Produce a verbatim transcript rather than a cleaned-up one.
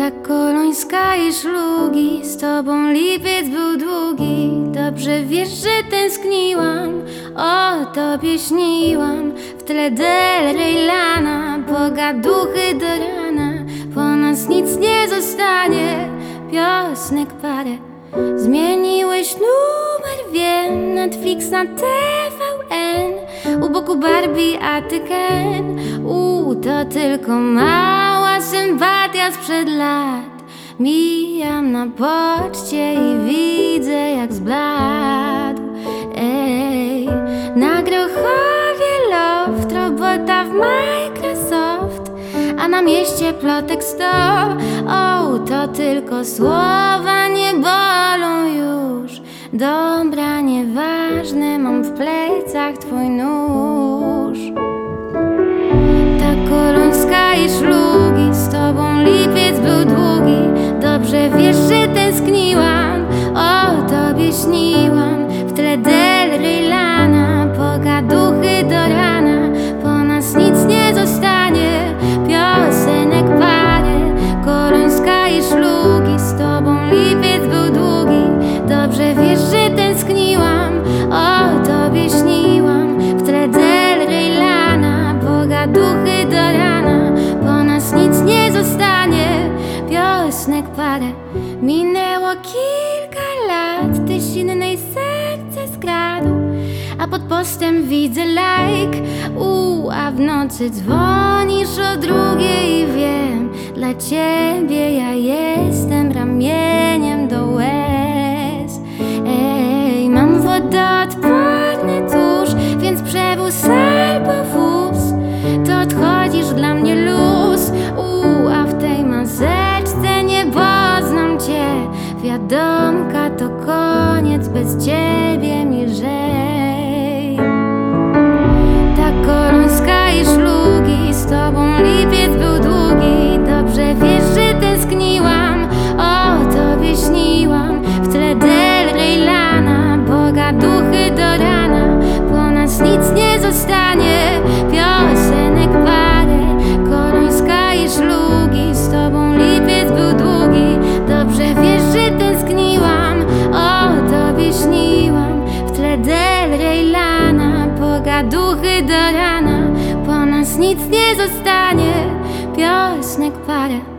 Ta kolońska i szlugi, z tobą lipiec był długi. Dobrze wiesz, że tęskniłam, o tobie śniłam. W tle Del Rey lana, pogaduchy do rana. Po nas nic nie zostanie, piosenek parę. Zmieniłeś numer, wiem, Netflix na T V N. U boku Barbie, a ty Ken. U, to tylko mała sympatia sprzed lat. Mijam na poczcie i widzę, jak zbladł. Ej, na Grochowie loft, robota w Microsoft, a na mieście plotek sto. O, to tylko słowa, nie bolą już. Dobra, nieważne, mam w plecach twój nóż. Ta kolońska i szlugi, z tobą lipiec był długi. Dobrze wiesz, że tęskniłam, o tobie śniłam. W tle Del Rey lana, pogaduchy do rana. Po nas nic nie zostanie, piosenek parę. Kolońska i szlugi, z tobą lipiec był długi. Dobrze wiesz, że tęskniłam, o tobie śniłam. W tle Del Rey lana, pogaduchy do rana. Po nas nic nie zostanie, piosenek parę. Minęło kilka lat, tyś innej serce skradł, a pod postem widzę like. U, a w nocy dzwonisz o drugiej i wiem, dla ciebie ja jestem ramieniem do łez. Ej, mam wodoodporny tusz, więc przewóz albo wóz, to odchodzisz dla mnie luz. U, a w tej maseczce nie poznam cię. Wiadomka to koniec, bez ciebie mi lżej. Ta kolońska i szlugi, z tobą lipiec był długi. Dobrze wiesz, że tęskniłam, o tobie śniłam. W tle Del Rey lana, pogaduchy do rana. Po nas nic nie zostanie, piosenek parę. Kolońska i szlugi, z tobą lipiec był długi. Dobrze wiesz, że tęskniłam, o tobie śniłam. W tle Del Rey lana, pogaduchy do rana. Po nas nic nie zostanie, piosenek parę.